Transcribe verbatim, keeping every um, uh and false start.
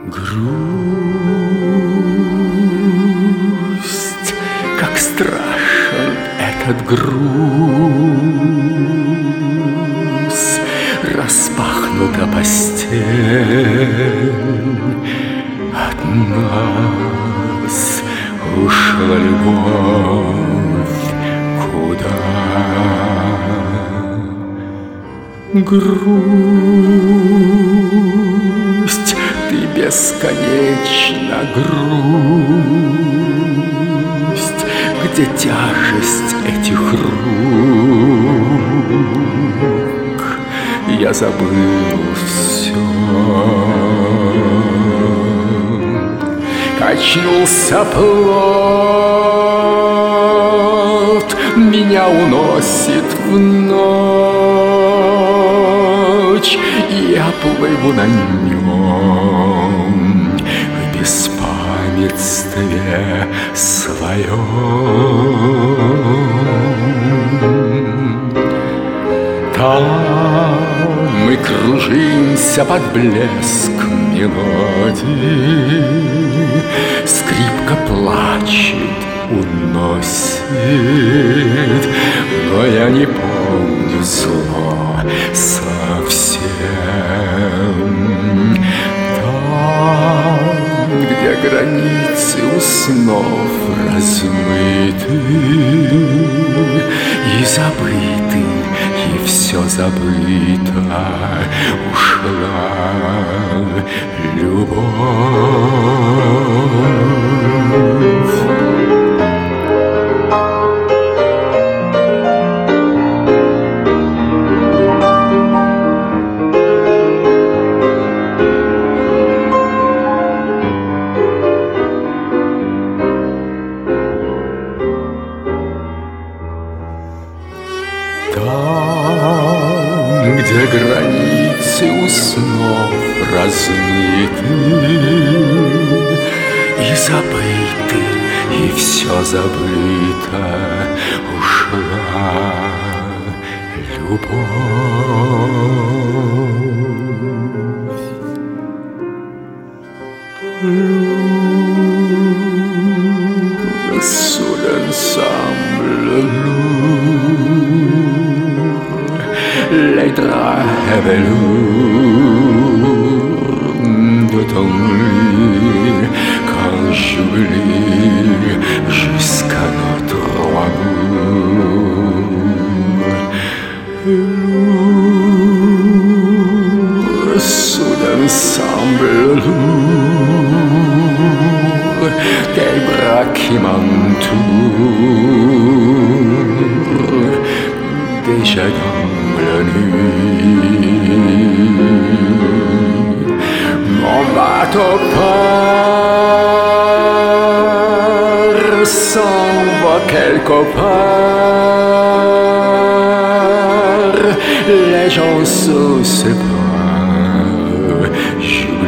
Грусть, как страшен этот груз, распахнута постель, от нас ушла любовь куда? Грусть, ты бесконечна, грусть, где тяжесть этих рук? Я забыл все. Качнулся плот, меня уносит в ночь, и я плыву на нем в беспамятстве своем. Там мы кружимся под блеск мелодии, скрипка плачет, уносит, но я не помню зло совсем. Там, где границы у снов размыты и забыты, и все забыто, ушла любовь. Там, где границы у снов размыты и забыты, и все забыто, ушла любовь. Le sous l'ensemble lourd, les draps velours de ton lit, quand j'oublie jusqu'à notre amour. Lourd, sous l'ensemble lourd, des bras qui m'entourent, déjà dans la nuit. Mon bateau part, s'en va quelque part, les gens se séparent, j'oublie